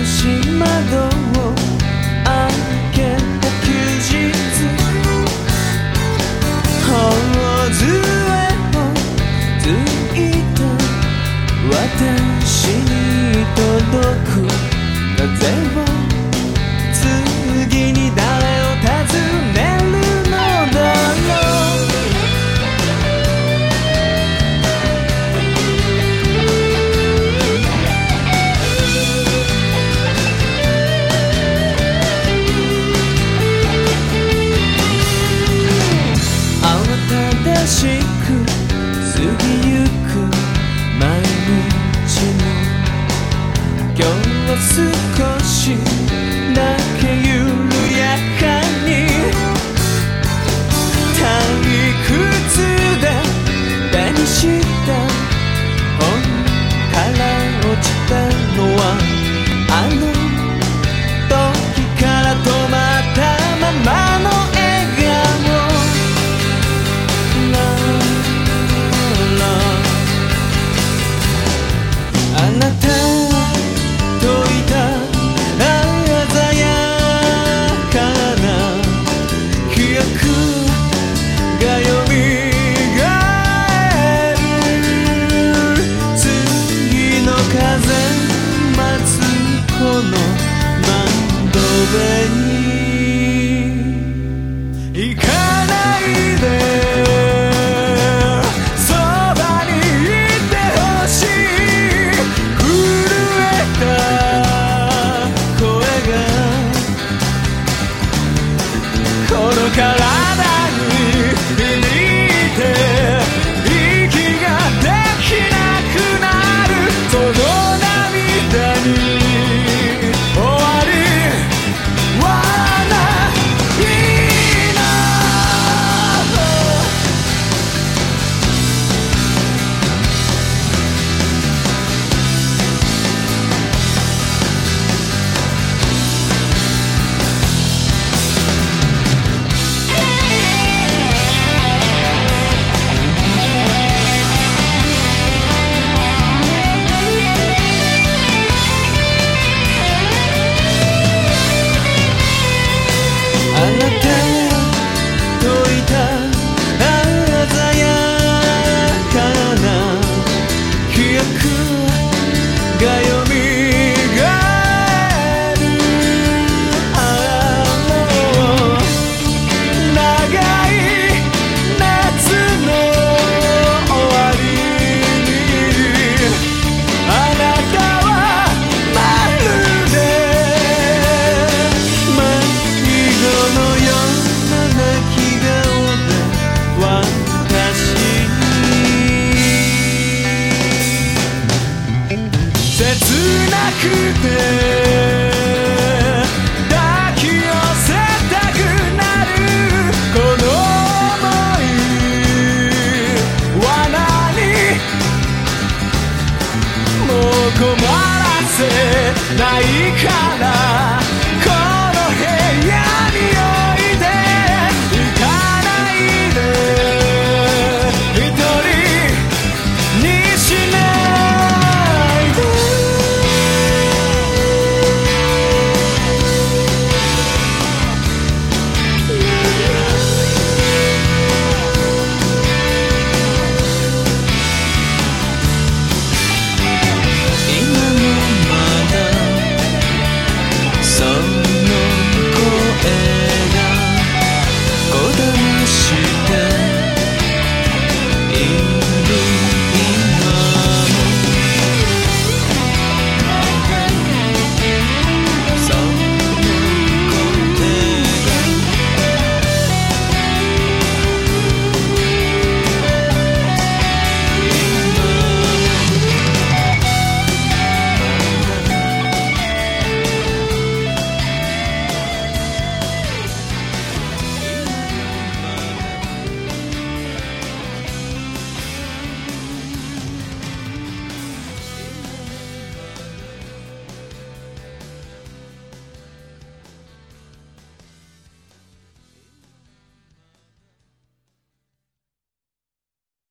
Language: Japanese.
し窓を開けた休日、頬杖をついた私に届く風は次に誰を訪ねるのだろう。慌ただしく過ぎゆく毎日も、今日は少しだけ緩やかに退屈で手にした本から落ちたのはあの時から止まったままの笑顔。あなたといた鮮やかな記憶がよみがえる。次の風待つこの窓辺に行かないで、体に響いて息ができなくなる、その涙に終わりはないな。あなたといた鮮やかな記憶がよみがえる。もう長い夏の終わりにあなたはまるでのような泣き顔で私に切なくて抱き寄せたくなる、この想い罠にもう困らせないから